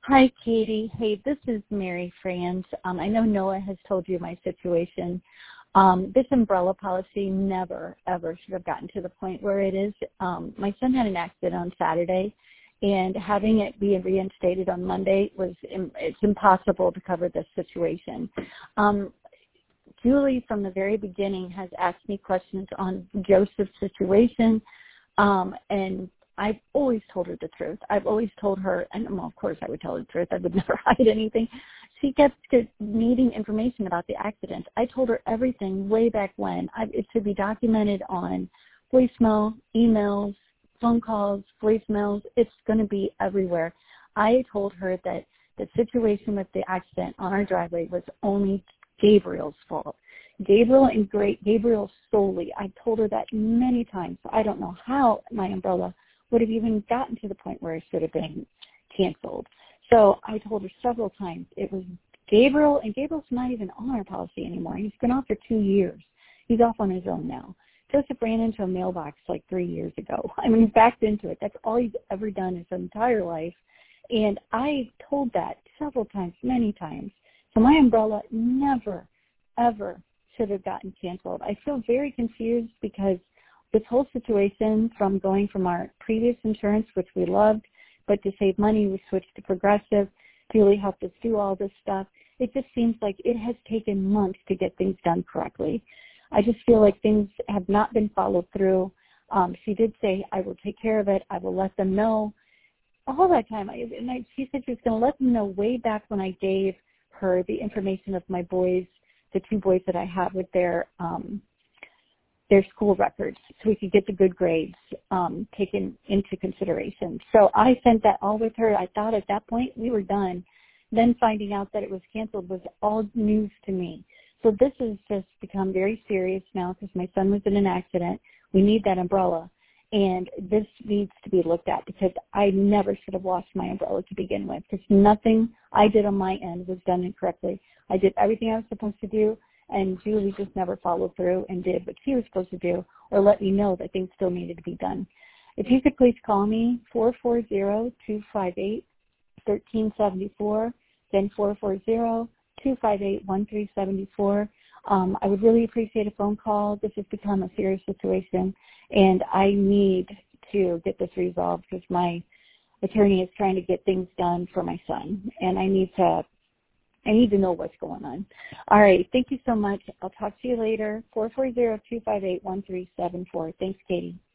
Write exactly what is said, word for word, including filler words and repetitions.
Hi, Katie. Hey, this is Mary Franz. Um, I know Noah has told you my situation. Um, this umbrella policy never, ever should have gotten to the point where it is. Um, my son had an accident on Saturday, and having it be reinstated on Monday was it's impossible to cover this situation. Um, Julie, from the very beginning, has asked me questions on Joseph's situation, um, and I've always told her the truth. I've always told her, and well, of course I would tell her the truth. I would never hide anything. She kept needing information about the accident. I told her everything way back when. I, it should be documented on voicemail, emails, phone calls, voicemails. It's going to be everywhere. I told her that the situation with the accident on our driveway was only Gabriel's fault. Gabriel and great Gabriel solely. I told her that many times. I don't know how my umbrella would have even gotten to the point where it should have been canceled. So I told her several times it was Gabriel, and Gabriel's not even on our policy anymore. He's been off for two years. He's off on his own now. Joseph ran into a mailbox like three years ago. I mean, he's backed into it. That's all he's ever done his entire life. And I told that several times, many times. So my umbrella never, ever should have gotten canceled. I feel very confused because this whole situation, from going from our previous insurance, which we loved, but to save money, we switched to Progressive. Julie helped us do all this stuff. It just seems like it has taken months to get things done correctly. I just feel like things have not been followed through. Um, she did say, I will take care of it. I will let them know. All that time, I, and I, she said she was going to let them know way back when I gave her the information of my boys, the two boys that I have with their um, their school records, so we could get the good grades um, taken into consideration. So I sent that all with her. I thought at that point we were done. Then finding out that it was canceled was all news to me. So this has just become very serious now because my son was in an accident. We need that umbrella, and this needs to be looked at because I never should have lost my umbrella to begin with because nothing I did on my end was done incorrectly. I did everything I was supposed to do, and Julie just never followed through and did what she was supposed to do or let me know that things still needed to be done. If you could please call me, four four zero, two five eight, one three seven four, then four four zero, two five eight, one three seven four. Um, I would really appreciate a phone call. This has become a serious situation, and I need to get this resolved because my attorney is trying to get things done for my son, and I need to I need to know what's going on. All right. Thank you so much. I'll talk to you later. four four zero, two five eight, one three seven four. Thanks, Katie.